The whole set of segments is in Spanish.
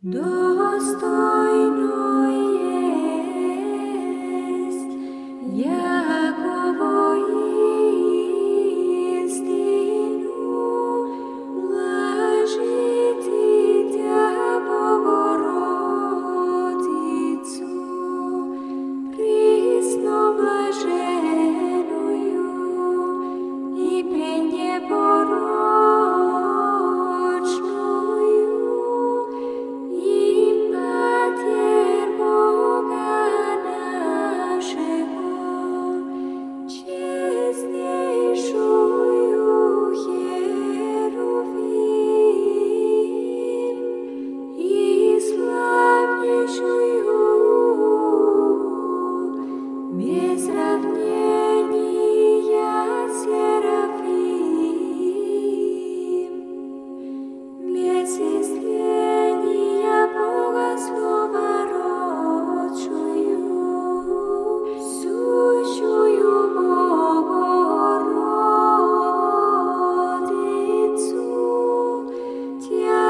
Достойно есть, яко воистину блажит Дитя Богородицу, присно блаженную и пренепорочную, и Матерь Бога нашего, честнейшую Херувим и славнейшую без сравнения Серафим, без исцеления Бога Слова родшую, сущую Богородицу, Тя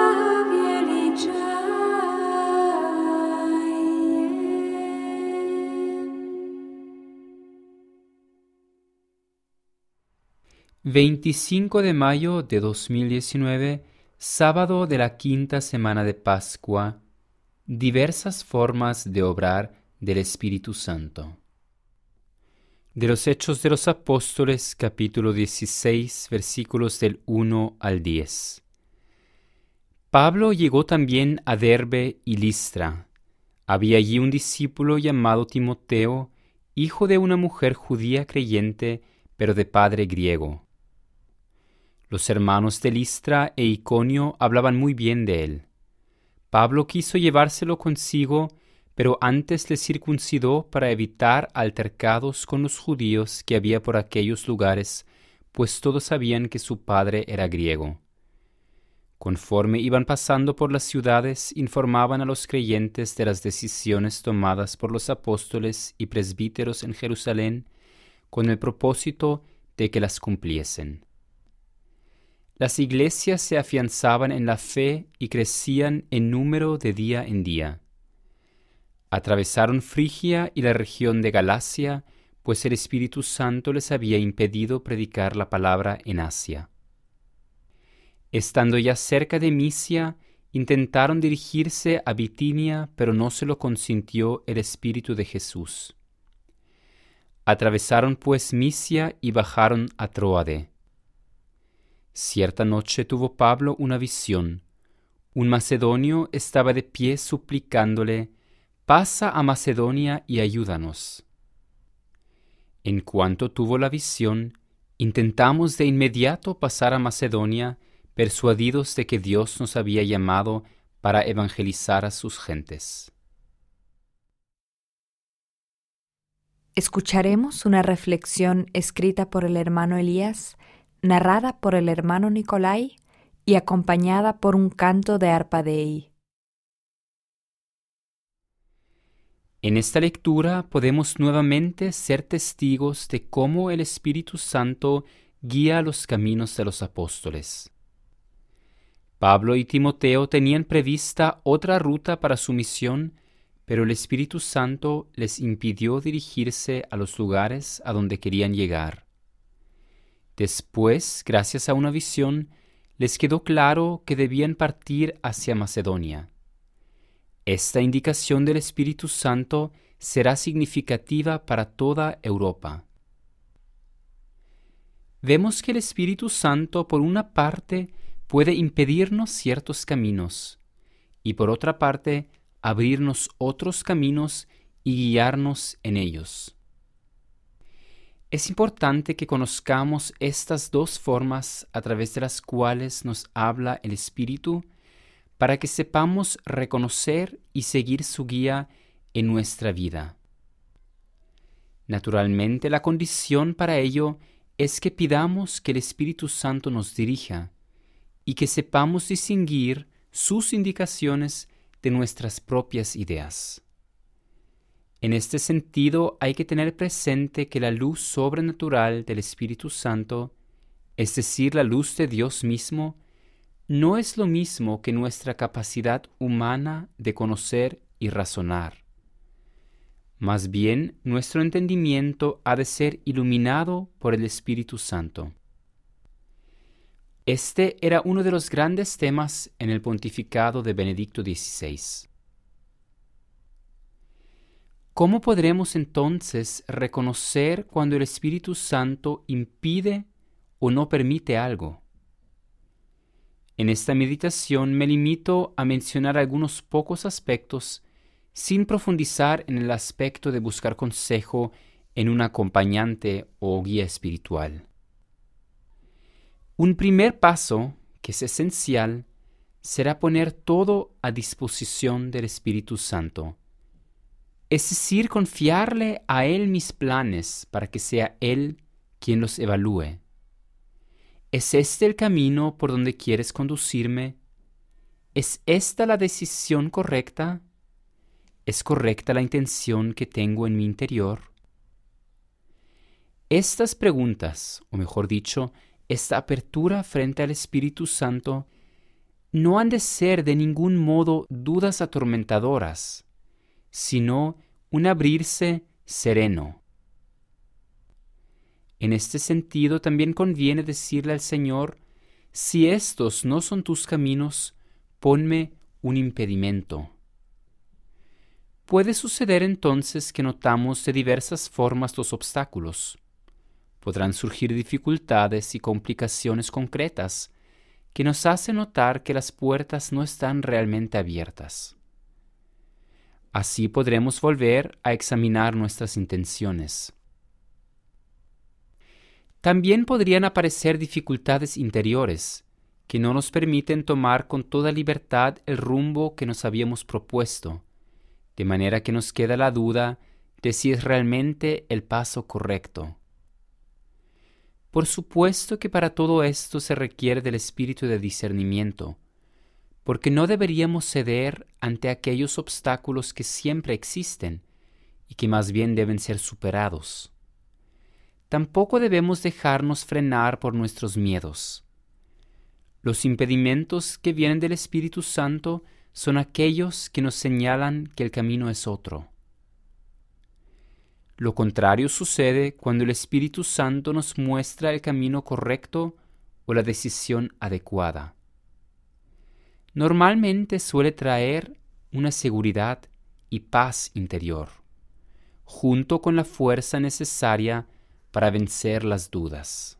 величаем. 25 de mayo de 2019, sábado de la quinta semana de Pascua, diversas formas de obrar del Espíritu Santo. De los Hechos de los Apóstoles, capítulo 16, versículos del 1 al 10. Pablo llegó también a Derbe y Listra. Había allí un discípulo llamado Timoteo, hijo de una mujer judía creyente, pero de padre griego. Los hermanos de Listra e Iconio hablaban muy bien de él. Pablo quiso llevárselo consigo, pero antes le circuncidó para evitar altercados con los judíos que había por aquellos lugares, pues todos sabían que su padre era griego. Conforme iban pasando por las ciudades, informaban a los creyentes de las decisiones tomadas por los apóstoles y presbíteros en Jerusalén, con el propósito de que las cumpliesen. Las iglesias se afianzaban en la fe y crecían en número de día en día. Atravesaron Frigia y la región de Galacia, pues el Espíritu Santo les había impedido predicar la palabra en Asia. Estando ya cerca de Misia, intentaron dirigirse a Bitinia, pero no se lo consintió el Espíritu de Jesús. Atravesaron pues Misia y bajaron a Tróade. Cierta noche tuvo Pablo una visión. Un macedonio estaba de pie suplicándole: «Pasa a Macedonia y ayúdanos». En cuanto tuvo la visión, intentamos de inmediato pasar a Macedonia, persuadidos de que Dios nos había llamado para evangelizar a sus gentes. Escucharemos una reflexión escrita por el hermano Elías, narrada por el hermano Nicolai y acompañada por un canto de arpa Dei. En esta lectura podemos nuevamente ser testigos de cómo el Espíritu Santo guía los caminos de los apóstoles. Pablo y Timoteo tenían prevista otra ruta para su misión, pero el Espíritu Santo les impidió dirigirse a los lugares a donde querían llegar. Después, gracias a una visión, les quedó claro que debían partir hacia Macedonia. Esta indicación del Espíritu Santo será significativa para toda Europa. Vemos que el Espíritu Santo, por una parte, puede impedirnos ciertos caminos, y por otra parte, abrirnos otros caminos y guiarnos en ellos. Es importante que conozcamos estas dos formas a través de las cuales nos habla el Espíritu, para que sepamos reconocer y seguir su guía en nuestra vida. Naturalmente, la condición para ello es que pidamos que el Espíritu Santo nos dirija y que sepamos distinguir sus indicaciones de nuestras propias ideas. En este sentido, hay que tener presente que la luz sobrenatural del Espíritu Santo, es decir, la luz de Dios mismo, no es lo mismo que nuestra capacidad humana de conocer y razonar. Más bien, nuestro entendimiento ha de ser iluminado por el Espíritu Santo. Este era uno de los grandes temas en el pontificado de Benedicto XVI. ¿Cómo podremos entonces reconocer cuando el Espíritu Santo impide o no permite algo? En esta meditación me limito a mencionar algunos pocos aspectos sin profundizar en el aspecto de buscar consejo en un acompañante o guía espiritual. Un primer paso, que es esencial, será poner todo a disposición del Espíritu Santo. Es decir, confiarle a Él mis planes para que sea Él quien los evalúe. ¿Es este el camino por donde quieres conducirme? ¿Es esta la decisión correcta? ¿Es correcta la intención que tengo en mi interior? Estas preguntas, o mejor dicho, esta apertura frente al Espíritu Santo, no han de ser de ningún modo dudas atormentadoras, sino un abrirse sereno. En este sentido también conviene decirle al Señor, si estos no son tus caminos, ponme un impedimento. Puede suceder entonces que notamos de diversas formas los obstáculos. Podrán surgir dificultades y complicaciones concretas que nos hacen notar que las puertas no están realmente abiertas. Así podremos volver a examinar nuestras intenciones. También podrían aparecer dificultades interiores que no nos permiten tomar con toda libertad el rumbo que nos habíamos propuesto, de manera que nos queda la duda de si es realmente el paso correcto. Por supuesto que para todo esto se requiere del espíritu de discernimiento, porque no deberíamos ceder ante aquellos obstáculos que siempre existen y que más bien deben ser superados. Tampoco debemos dejarnos frenar por nuestros miedos. Los impedimentos que vienen del Espíritu Santo son aquellos que nos señalan que el camino es otro. Lo contrario sucede cuando el Espíritu Santo nos muestra el camino correcto o la decisión adecuada. Normalmente suele traer una seguridad y paz interior, junto con la fuerza necesaria para vencer las dudas.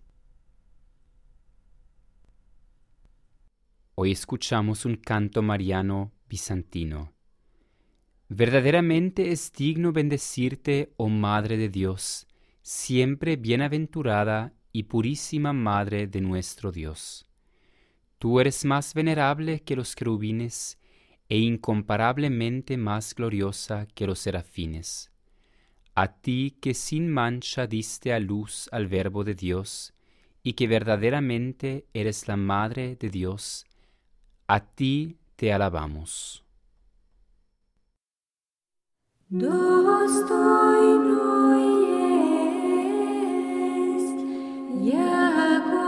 Hoy escuchamos un canto mariano bizantino. Verdaderamente es digno bendecirte, oh Madre de Dios, siempre bienaventurada y purísima Madre de nuestro Dios. Tú eres más venerable que los querubines e incomparablemente más gloriosa que los serafines. A ti que sin mancha diste a luz al Verbo de Dios y que verdaderamente eres la Madre de Dios, a ti te alabamos. Достойно есть, яко